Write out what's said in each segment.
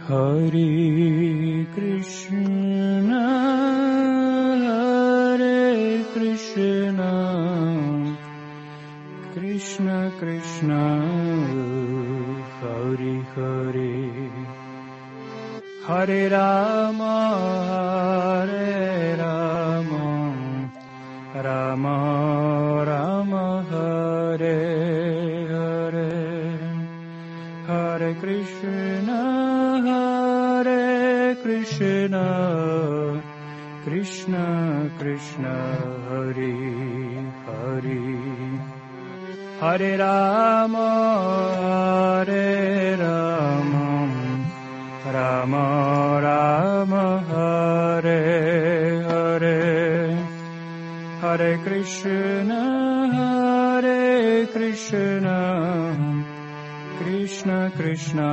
Hare Krishna, Hare Krishna, Krishna Krishna, Hare Hare, Hare Rama, Hare Rama, Rama Rama, Hare Hare, Hare Krishna, Hare Krishna, Krishna Krishna, Hare Hare, Hare Rama, Hare Rama, Rama Rama, Hare Hare, Hare Krishna, Hare Krishna, Krishna Krishna,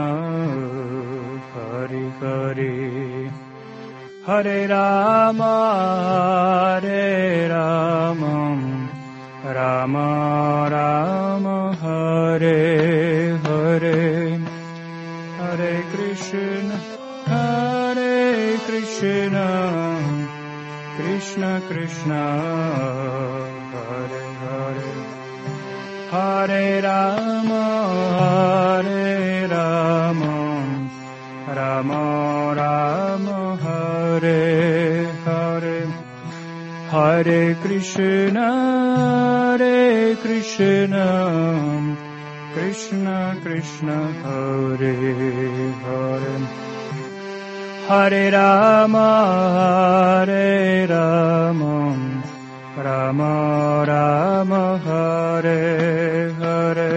Hare Hare, Hare Rama, Hare Rama, Rama Rama, Hare Hare, Hare Krishna, Hare Krishna, Krishna Krishna, Hare Hare, Hare Rama, Hare Rama, Rama Rama, Hare Hare, Hare Krishna, Hare Krishna, Krishna Krishna, Hare Hare, Hare Rama, Hare Rama, Rama Rama, Hare Hare.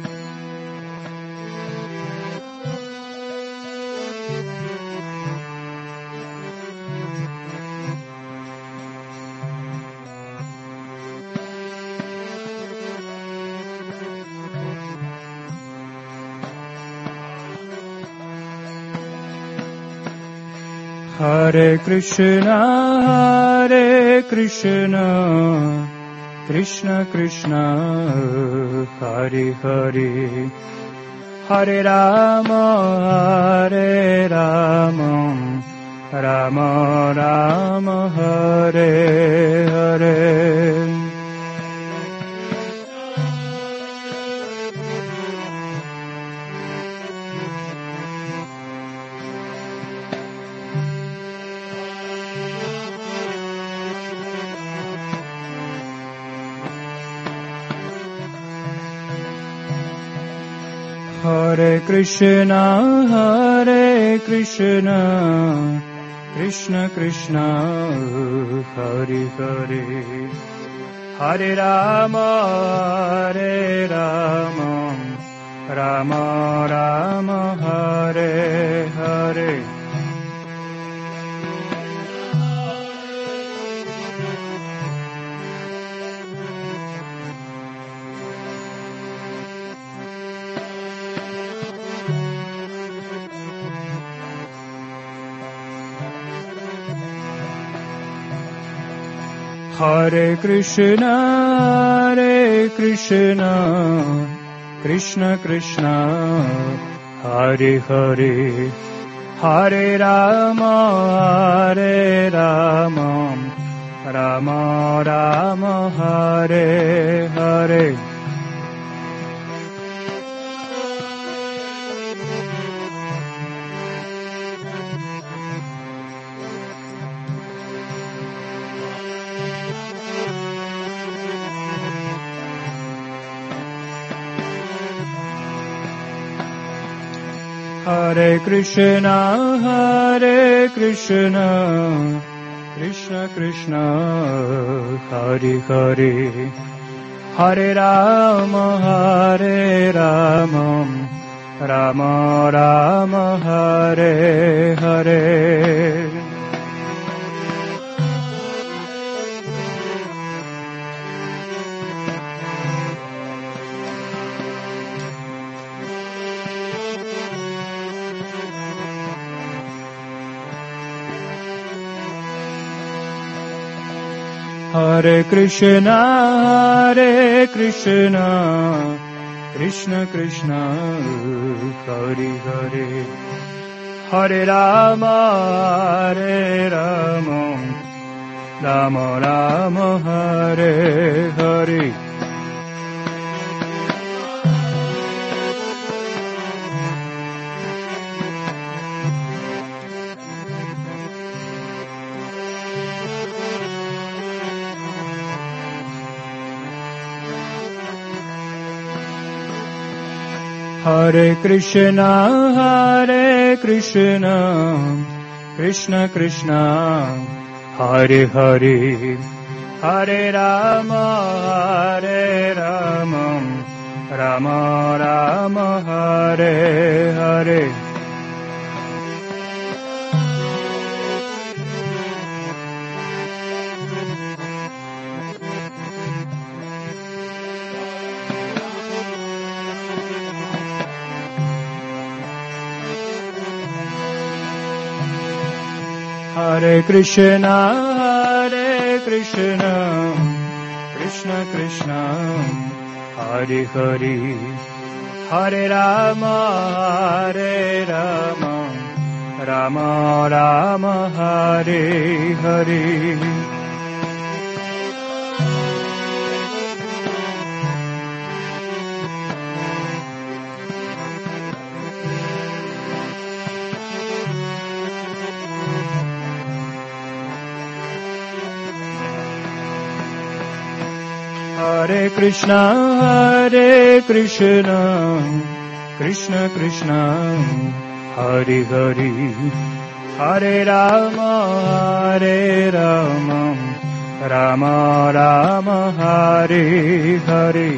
Hare Krishna, Hare Krishna, Krishna Krishna, Hare Hare, Hare Rama, Hare Rama, Rama Rama, Hare Hare. Hare Krishna, Hare Krishna, Krishna Krishna, Hare Hare, Hare Rama, Hare Rama, Rama Rama, Hare Hare. Hare Krishna, Hare Krishna, Krishna Krishna, Hare Hare, Hare Rama, Hare Rama, Rama Rama, Hare Hare. Hare Krishna, Hare Krishna, Krishna Krishna, Hare Hare, Hare Rama, Hare Rama, Rama Rama, Hare Hare. Hare Krishna, Hare Krishna, Krishna Krishna, Hare Hare, Hare Rama, Hare Rama, Rama Rama, Hare Hare. Hare Krishna, Krishna Krishna, Hare Hare, Hare Rama, Rama Rama, Hare Hare. Hare Krishna, Krishna Krishna, Hare Hare, Hare Rama, Rama Rama, Hare Hare. Hare Krishna, Krishna Krishna, Hare Hare, Hare Rama, Rama Rama, Hare Hare.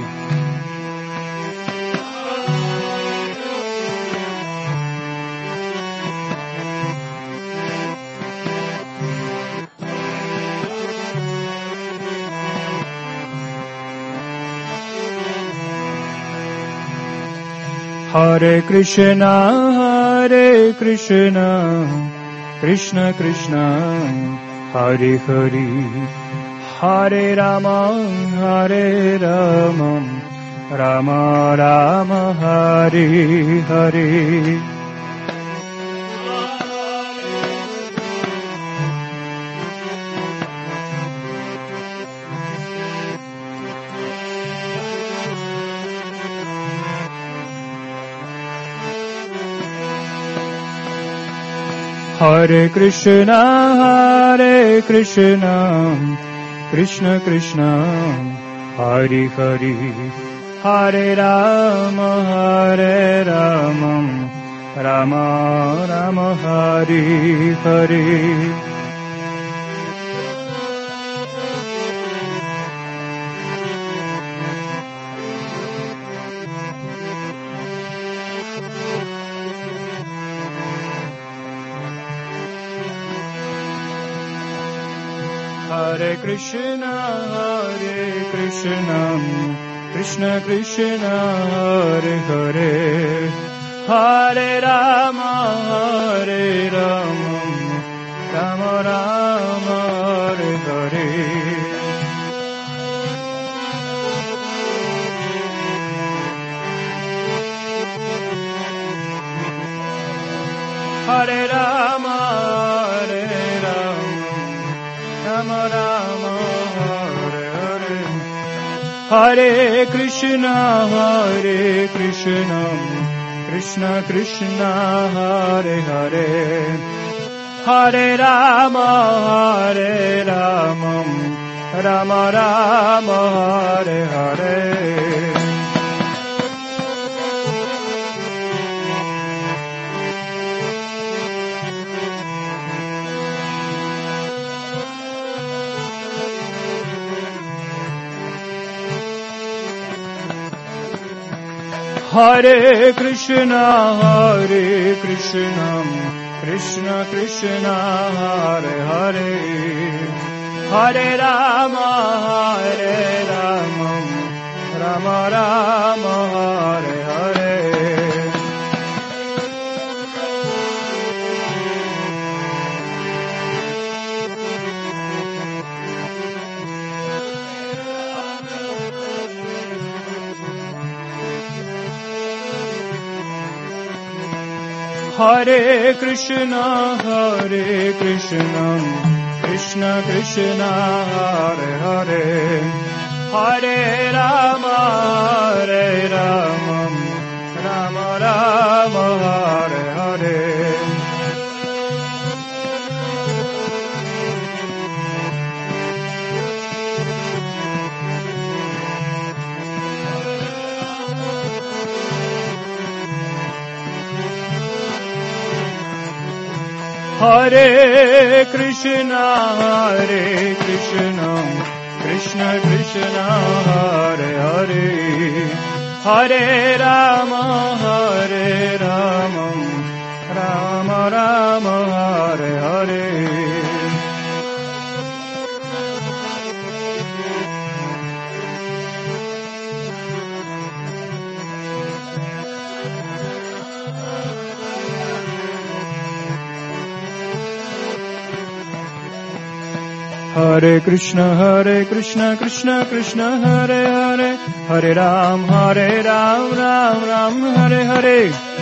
Hare Krishna, Krishna Krishna, Hare Hare, Hare Rama, Rama Rama, Hare Hare. Hare Krishna, Krishna Krishna, Hare Hare, Hare Rama, Rama Rama, Hare Hare. Hare Krishna, Krishna Krishna, Hare Hare, Hare Rama, Rama Rama, Hare Hare. Hare Rama, Rama Rama, Hare Hare, Hare Krishna, Krishna Krishna, Hare Hare, Hare Rama, Rama Rama, Hare Hare. Hare Krishna, Krishna Krishna, Hare Hare, Hare Rama, Rama Rama, Hare Hare. Hare Krishna, Krishna Krishna, Hare Hare, Hare Rama, Rama Rama, Hare Hare. Hare Krishna, Krishna Krishna, Hare Hare, Hare Rama, Rama Rama, Hare Hare. Hare Krishna, Krishna Krishna, Hare Hare, Hare Ram, Ram, Hare Hare.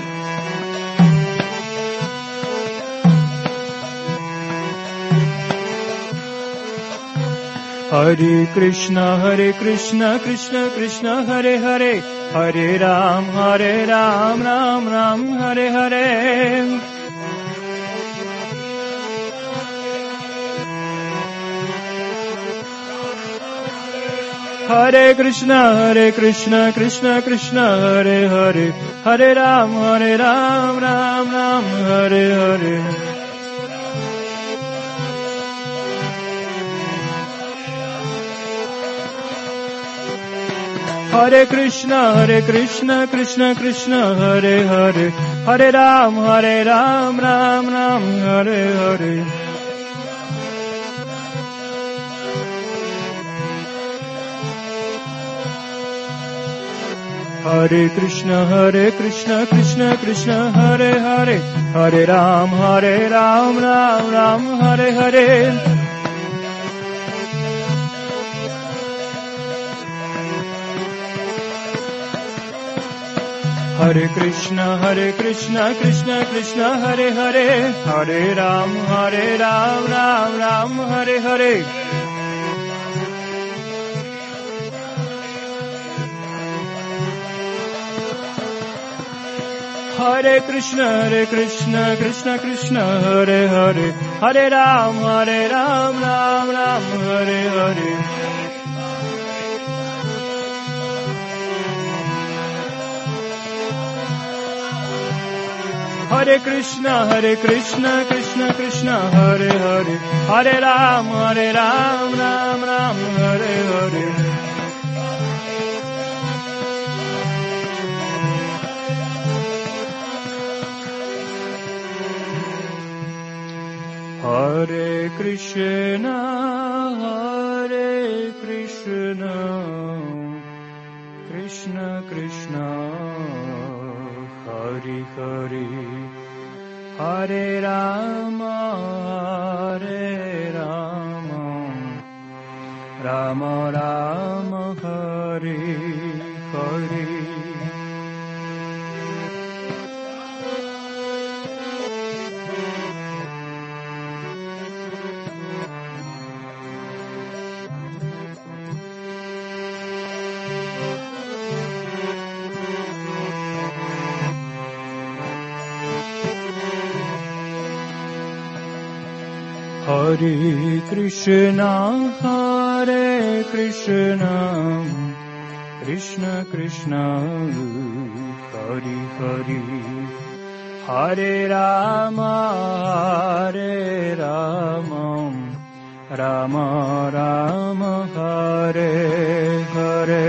Hare Krishna, Krishna Krishna, Hare Hare, Hare Ram, Ram, Hare Hare. Hare Krishna, Krishna Krishna, Hare Hare, Hare Ram, Ram, Hare Hare. Hare Krishna, Krishna Krishna, Hare Hare, Hare Ram, Ram, Hare Hare. Hare Krishna, Krishna Krishna, Hare Hare, Hare Ram, Ram, Hare Hare. Hare Krishna, Krishna Krishna, Hare Hare, Hare Ram, Ram, Hare Hare. Hare Krishna, Krishna Krishna, Hare Hare, Hare Ram, Ram, Hare Hare. Hare Krishna, Krishna Krishna, Hare Hare, Hare Ram, Ram, Hare Hare. Hare Krishna, Krishna Krishna, Hare Hare, Hare Rama, Rama Rama, Hare Hare. Hare Krishna, Krishna Krishna, Hare Hare, Hare Rama, Rama Rama, Hare Hare.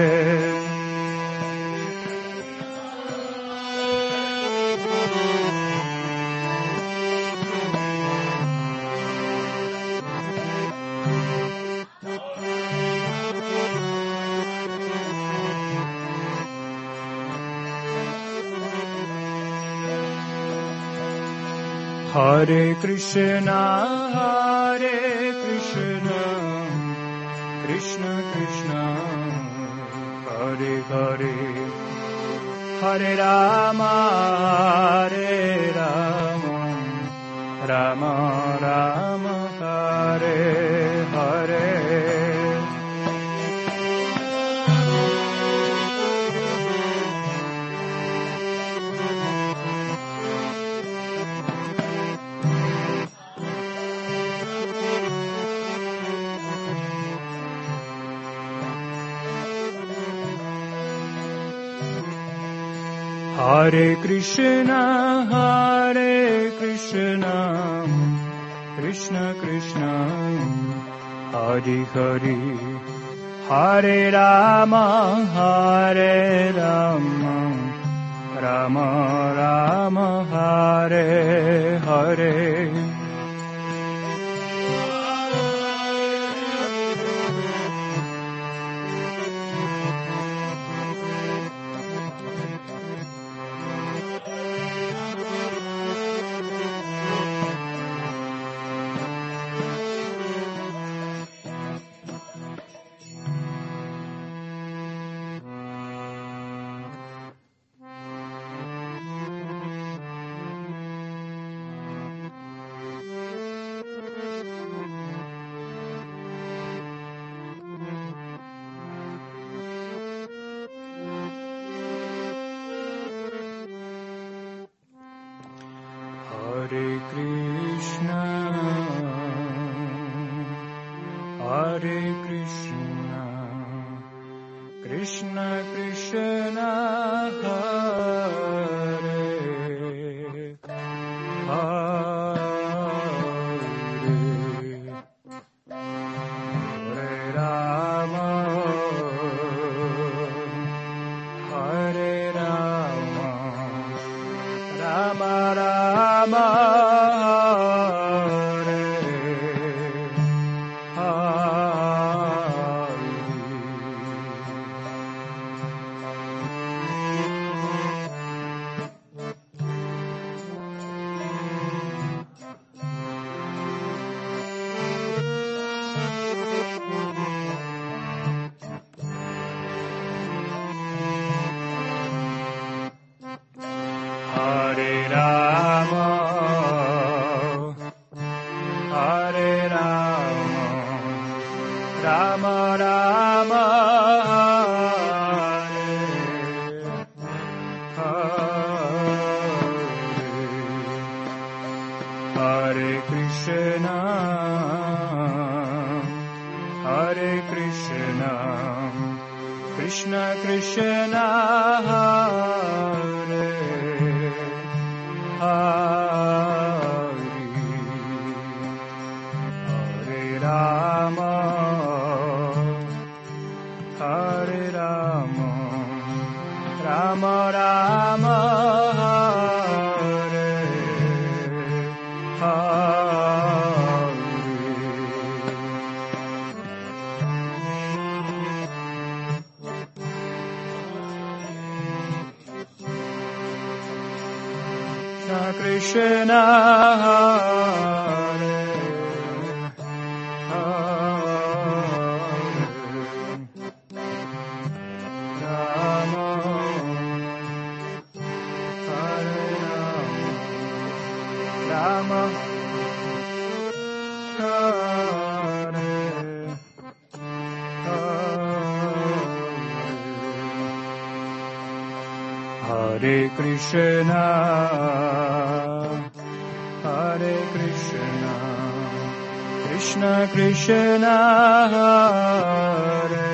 Hare Krishna, Krishna Krishna, Hare Hare, Hare Rama, Hare Rama, Rama Rama, Hare Hare. Hare Krishna, Krishna Krishna, Hare Hare, Hare Rama, Rama Rama, Hare Hare. Hare Krishna, Krishna Krishna, Hare Hare, Hare Rama, Hare Rama, Rama Rama, Hare Rama, Hare Rama, Rama Rama, Hare Krishna, Krishna Krishna, Hare Hare Rama, Hare Rama, Rama Rama, Hare Krishna, Hare Rama, Hare Rama, Hare Krishna, Krishna Krishna, Hare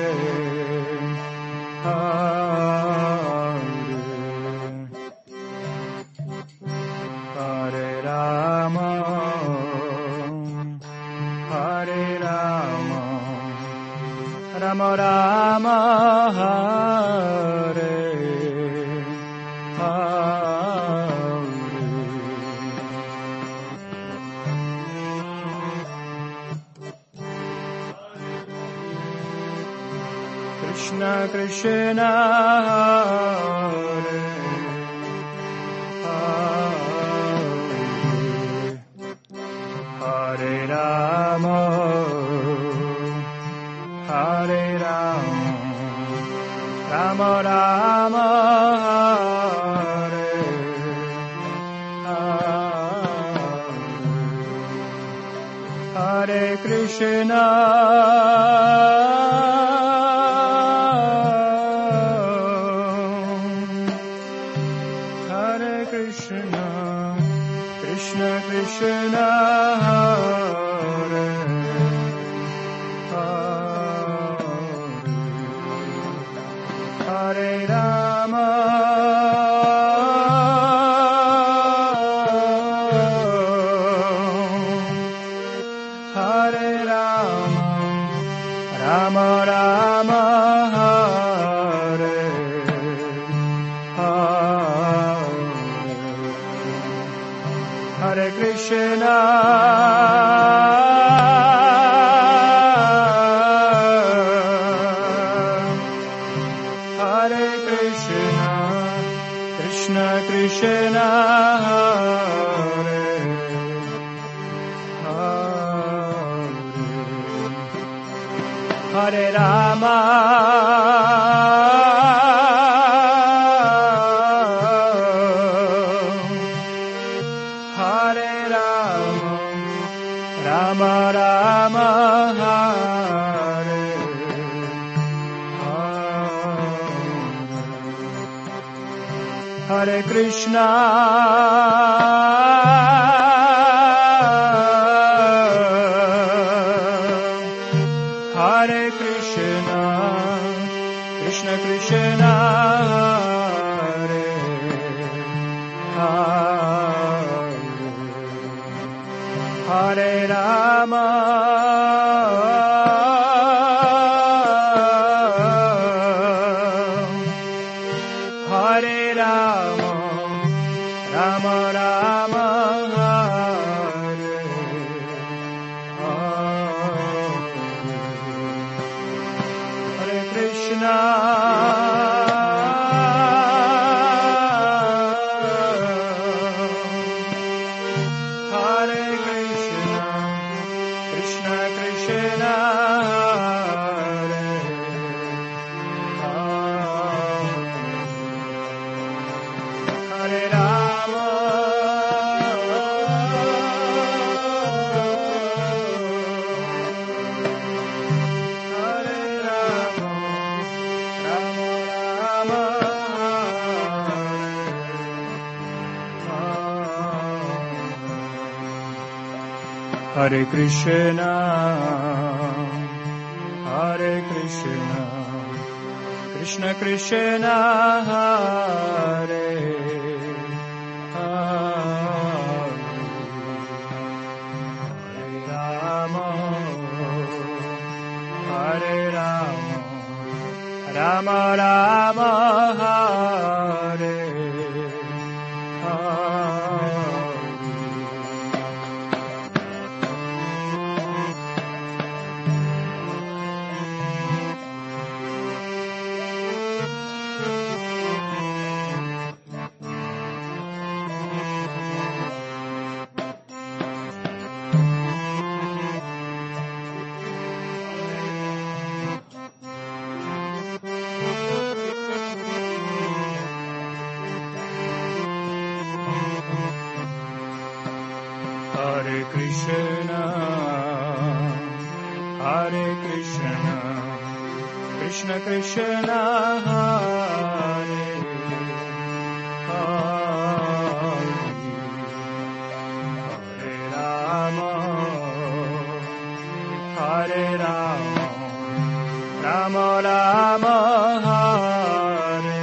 Hare Rama, Hare Rama, Rama Rama, Hare Krishna Krishna, Hare Rama, Hare Rama, Rama Rama, Krishna, Hare Krishna, Krishna Krishna, Hare Hare, Hare Rama, Hare Rama, Rama Rama, Hare Hare, Hare Krishna, Hare Krishna, Krishna Krishna, Hare Hare, Hare Rama, Hare Rama, Rama Rama, Hare Hare, Hare Krishna, Hare Krishna, Krishna Krishna, Hare Hare, Hare Rama, Hare Rama, Rama Rama, Hare Hare, Hare Krishna, Hare Krishna, Krishna Krishna, Hare Hare, Hare Rama, Hare Rama, Rama Rama, Hare Krishna, Hare Krishna, Krishna Krishna, Hare Rama, Hare Rama, Rama Rama, Hare Hare Krishna, Hare Krishna, Krishna Krishna, Hare Hare, Hare Rama, Hare Rama, Rama Rama, Hare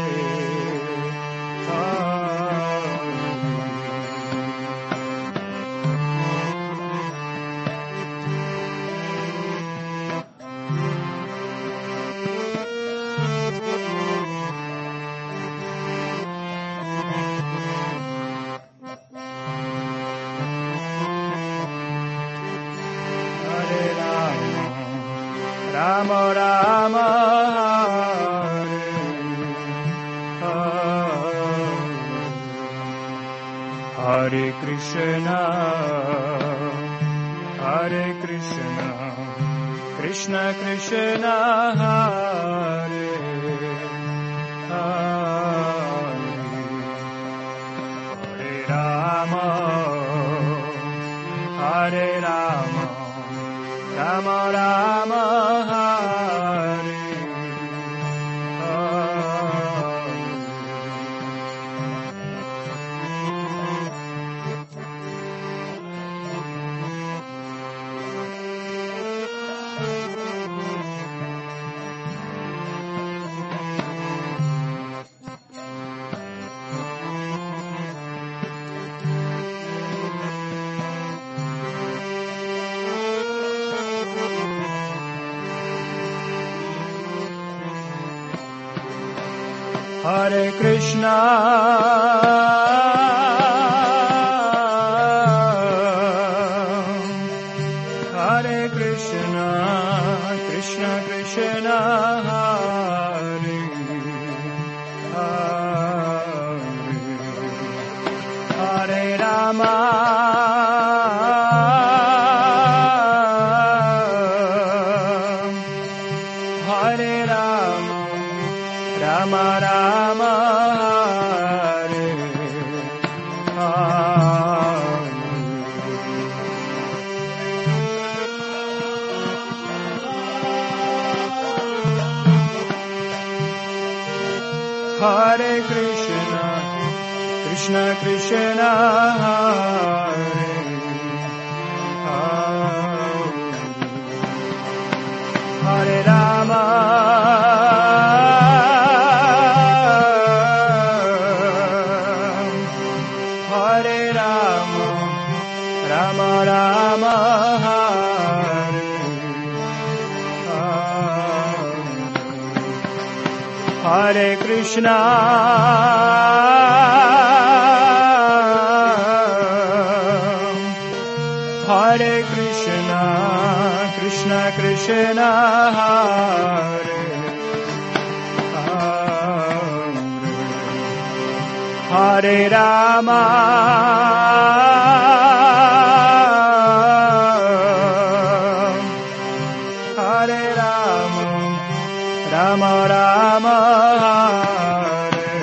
Rama Rama, Hare Krishna, Hare Krishna, Krishna Krishna, Hare Hare Rama, Hare Rama, Rama Rama Hare Hare Krishna, Hare Krishna, Krishna Krishna, Hare Hare, Hare Rama, Hare Rama, Rama Rama, Hare Hare. Hare Krishna, Krishna Krishna, Hare Hare, Hare Rama, Hare Rama, Rama Rama, Hare Hare. Hare Krishna, Hare Krishna, Krishna Krishna, Hare Hare, Hare Rama, Hare Rama, Rama Rama, Hare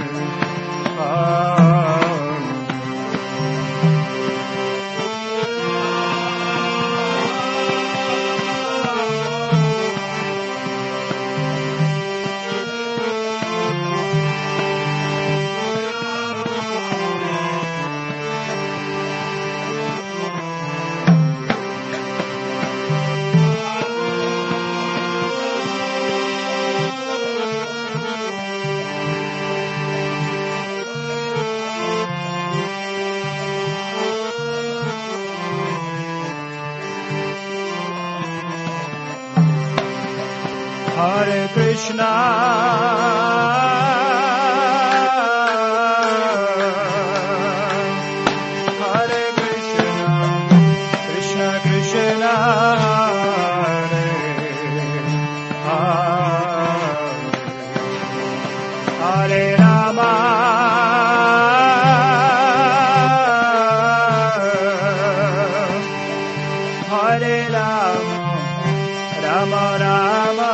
Hare Krishna, Hare Krishna, Krishna Krishna, Hare Hare, Hare Rama, Hare Rama, Rama Rama,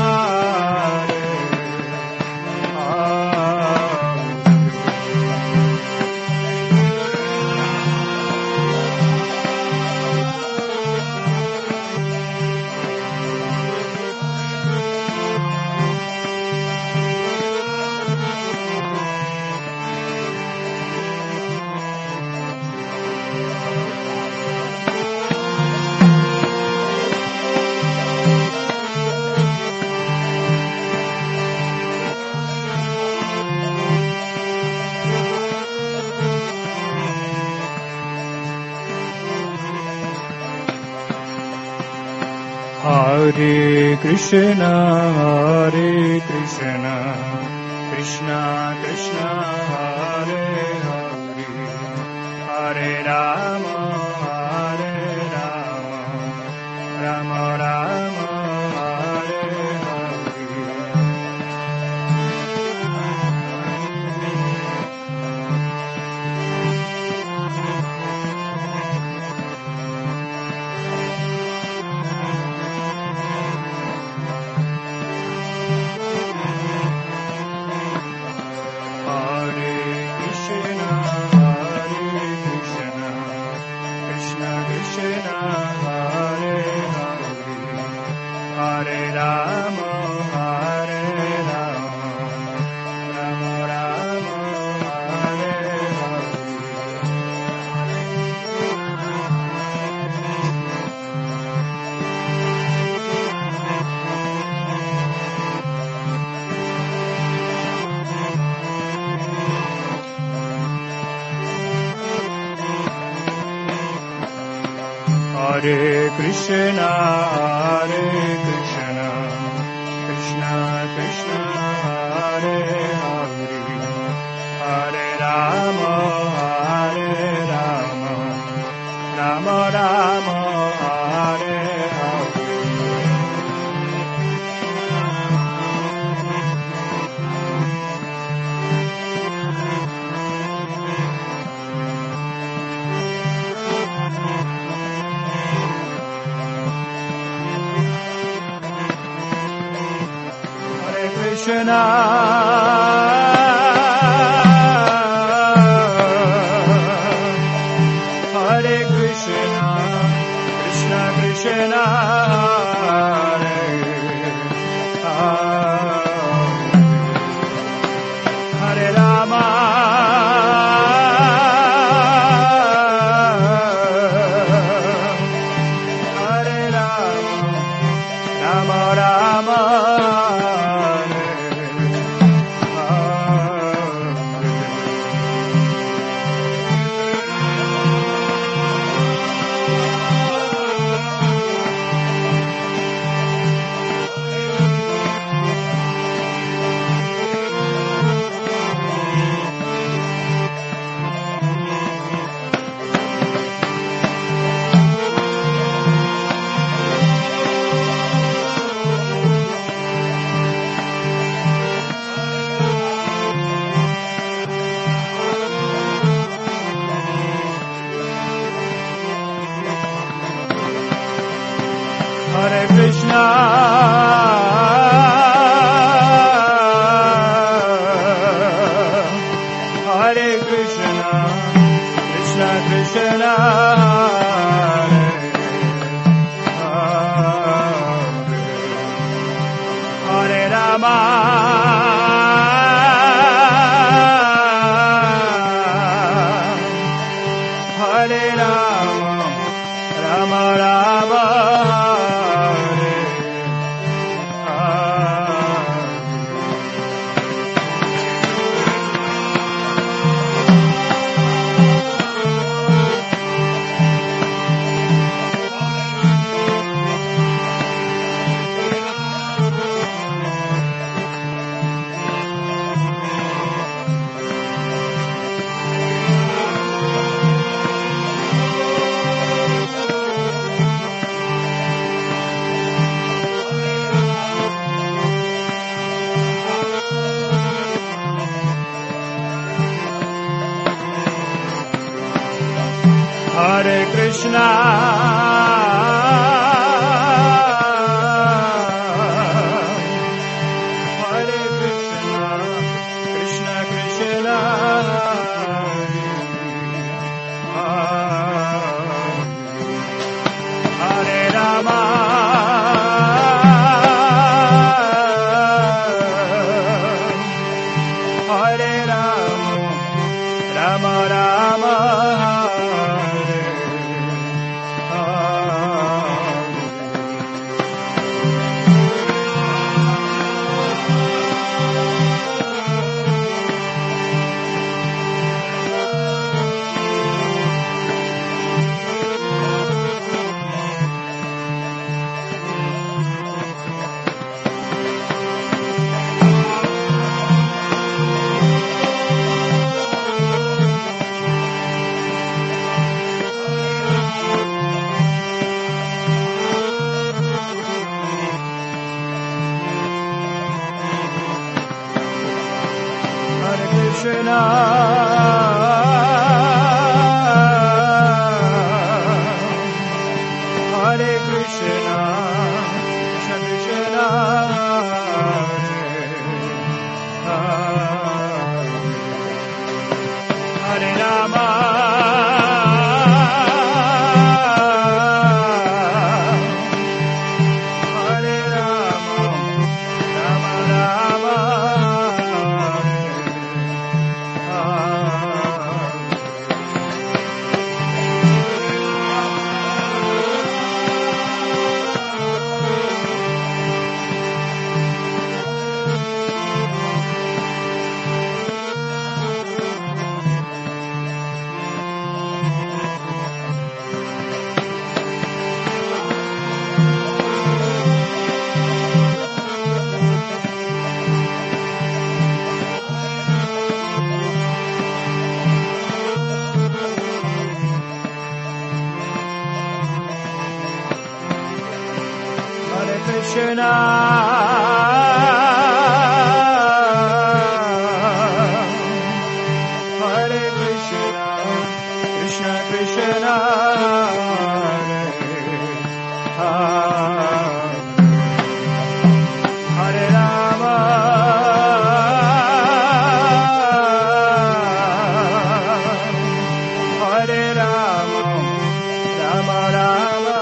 Hare Krishna, Hare Krishna, Krishna Krishna, Hare Hare, Hare Rama, Hare Rama, Rama Rama, Hare Krishna, Krishna Hare Hare. Hare Krishna, Krishna Krishna, Hare Hare, Hare Rama, Rama Rama, Hare Hare. Krishna, Hare Krishna, Krishna Krishna, Hare Hare, Hare Rama, Hare Rama, Rama Rama. Hare Krishna, Hare Krishna, Krishna Krishna, Hare Rama, Hare Rama, Rama Rama. Hare Krishna, Hare Krishna, Krishna Krishna, Hare Rama, Hare Rama, Rama Rama. Krishna, Hare Krishna, Krishna Krishna, Hare Rama, Hare Rama, Rama Rama. Krishna, Hare Rama, Hare Rama, Rama Rama,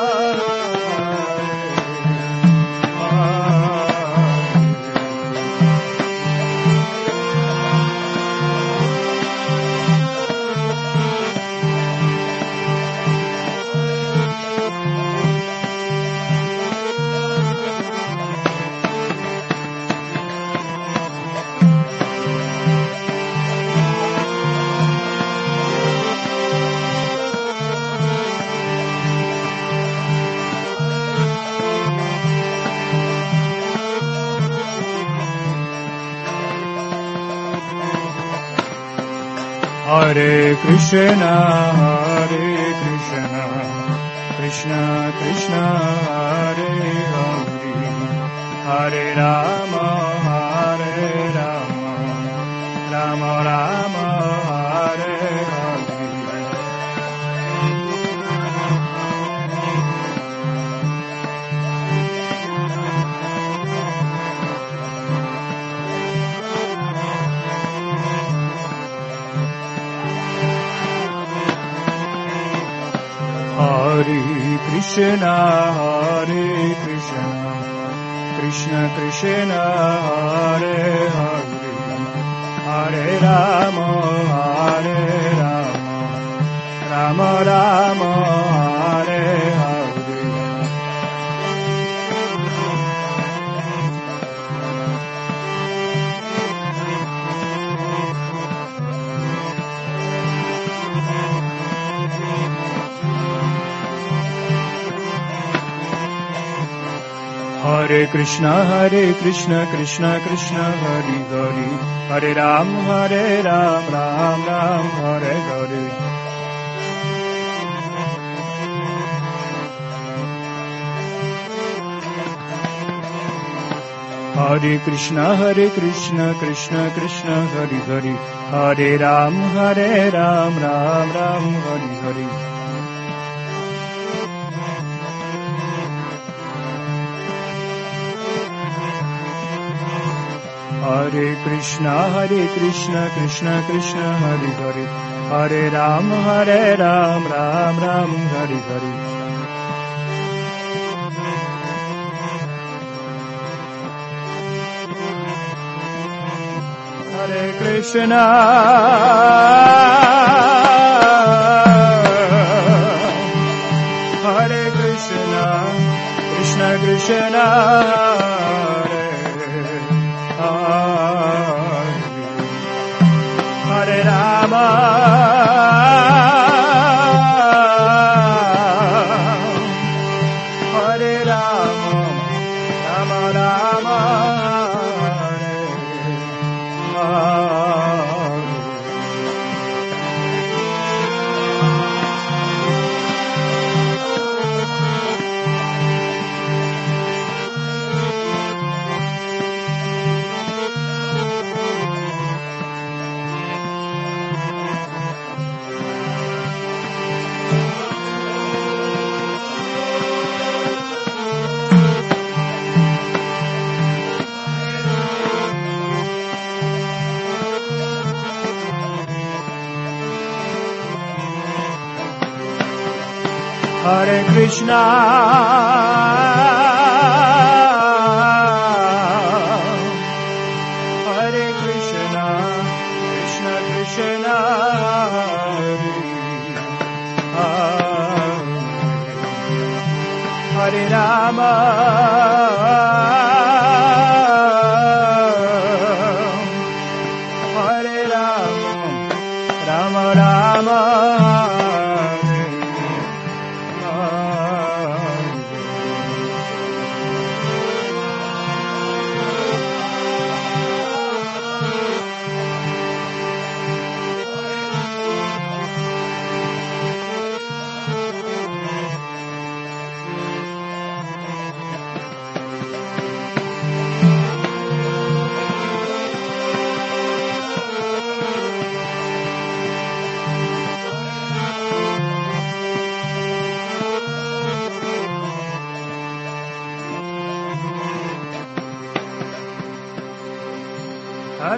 Hare Krishna, Krishna Krishna, Hare Hare, Hare Rama, Rama Rama, Hare Hare. Hare Krishna, Krishna Krishna, Hare Hare, Hare Rama, Rama Rama, Hare Hare. Hare Krishna, Krishna Krishna, Hare Hare, Hare Ram, Ram Ram, Hare Hare. Hare Krishna, Krishna Krishna, Hare Hare, Hare Ram, Ram Ram, Hare Hare. Hare Krishna, Krishna Krishna, Hare Hare, Hare Ram, Ram Ram, Hare Hare. Hare Krishna, Hare Krishna, Krishna Krishna, Hare Rama, Hare Rama, Rama Rama, Hare Krishna, Hare Krishna, Krishna Krishna, Hare Rama, Hare Rama, Rama Rama.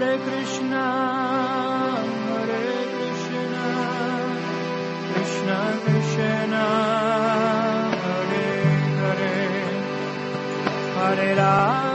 Hare Krishna, Krishna Krishna, Hare Hare, Hare Rama.